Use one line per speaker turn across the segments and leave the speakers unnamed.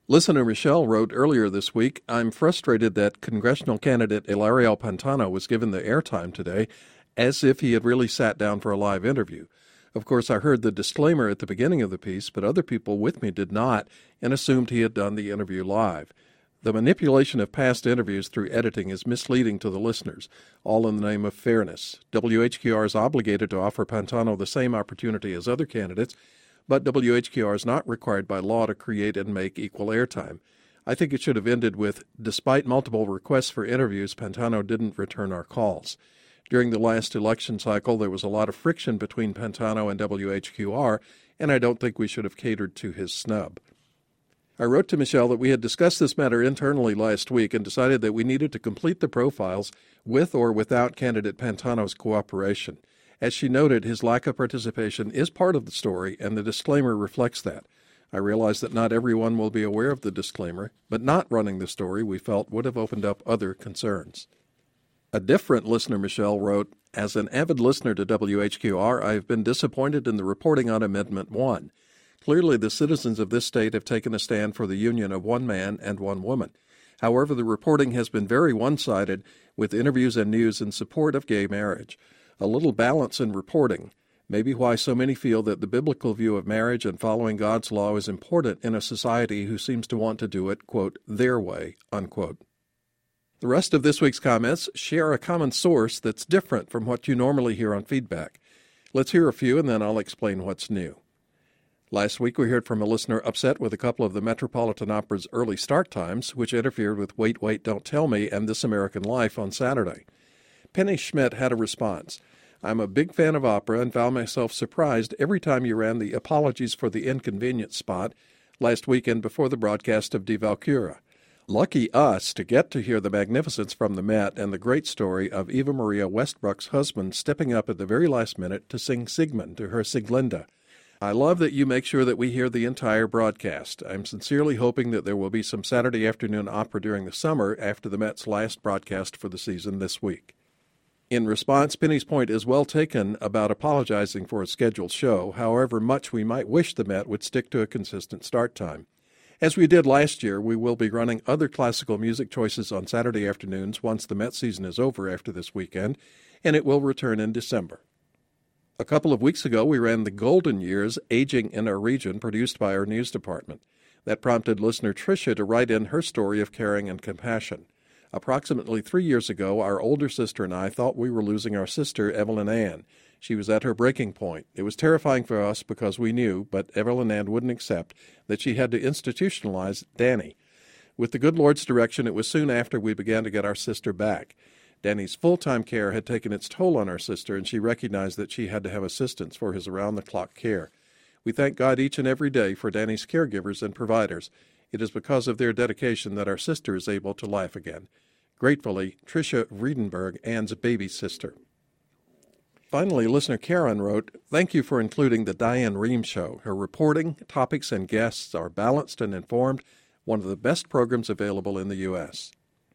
Listener Michelle wrote earlier this week, I'm frustrated that congressional candidate Hilario Pantano was given the airtime today as if he had really sat down for a live interview. Of course, I heard the disclaimer at the beginning of the piece, but other people with me did not and assumed he had done the interview live. The manipulation of past interviews through editing is misleading to the listeners, all in the name of fairness. WHQR is obligated to offer Pantano the same opportunity as other candidates, but WHQR is not required by law to create and make equal airtime. I think it should have ended with, despite multiple requests for interviews, Pantano didn't return our calls. During the last election cycle, there was a lot of friction between Pantano and WHQR, and I don't think we should have catered to his snub. I wrote to Michelle that we had discussed this matter internally last week and decided that we needed to complete the profiles with or without candidate Pantano's cooperation. As she noted, his lack of participation is part of the story, and the disclaimer reflects that. I realize that not everyone will be aware of the disclaimer, but not running the story, we felt, would have opened up other concerns. A different listener, Michelle, wrote, as an avid listener to WHQR, I have been disappointed in the reporting on Amendment 1. Clearly, the citizens of this state have taken a stand for the union of one man and one woman. However, the reporting has been very one-sided, with interviews and news in support of gay marriage. A little balance in reporting may be why so many feel that the biblical view of marriage and following God's law is important in a society who seems to want to do it, quote, their way, unquote. The rest of this week's comments share a common source that's different from what you normally hear on feedback. Let's hear a few, and then I'll explain what's new. Last week we heard from a listener upset with a couple of the Metropolitan Opera's early start times, which interfered with Wait, Wait, Don't Tell Me and This American Life on Saturday. Penny Schmidt had a response. I'm a big fan of opera and found myself surprised every time you ran the Apologies for the Inconvenience spot last weekend before the broadcast of Die Walküre. Lucky us to get to hear the magnificence from the Met and the great story of Eva Maria Westbrook's husband stepping up at the very last minute to sing Siegmund to her Sieglinde. I love that you make sure that we hear the entire broadcast. I'm sincerely hoping that there will be some Saturday afternoon opera during the summer after the Met's last broadcast for the season this week. In response, Penny's point is well taken about apologizing for a scheduled show, however much we might wish the Met would stick to a consistent start time. As we did last year, we will be running other classical music choices on Saturday afternoons once the Met season is over after this weekend, and it will return in December. A couple of weeks ago, we ran the Golden Years, Aging in Our Region, produced by our news department. That prompted listener Tricia to write in her story of caring and compassion. Approximately 3 years ago, our older sister and I thought we were losing our sister, Evelyn Ann. She was at her breaking point. It was terrifying for us because we knew, but Evelyn Ann wouldn't accept, that she had to institutionalize Danny. With the good Lord's direction, it was soon after we began to get our sister back. Danny's full-time care had taken its toll on our sister, and she recognized that she had to have assistance for his around-the-clock care. We thank God each and every day for Danny's caregivers and providers. It is because of their dedication that our sister is able to laugh again. Gratefully, Tricia Riedenberg, Ann's baby sister. Finally, listener Karen wrote, thank you for including the Diane Rehm Show. Her reporting, topics, and guests are balanced and informed, one of the best programs available in the U.S.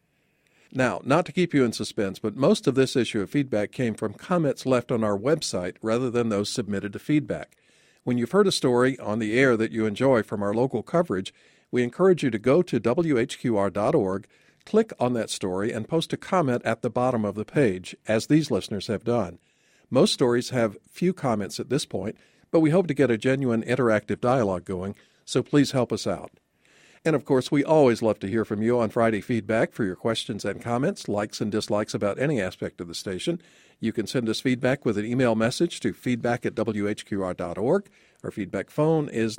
Now, not to keep you in suspense, but most of this issue of feedback came from comments left on our website rather than those submitted to feedback. When you've heard a story on the air that you enjoy from our local coverage, we encourage you to go to WHQR.org, click on that story, and post a comment at the bottom of the page, as these listeners have done. Most stories have few comments at this point, but we hope to get a genuine interactive dialogue going, so please help us out. And of course, we always love to hear from you on Friday Feedback for your questions and comments, likes and dislikes about any aspect of the station. You can send us feedback with an email message to feedback@whqr.org. Our feedback phone is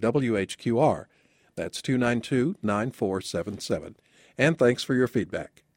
910-292-WHQR. That's 292-9477. And thanks for your feedback.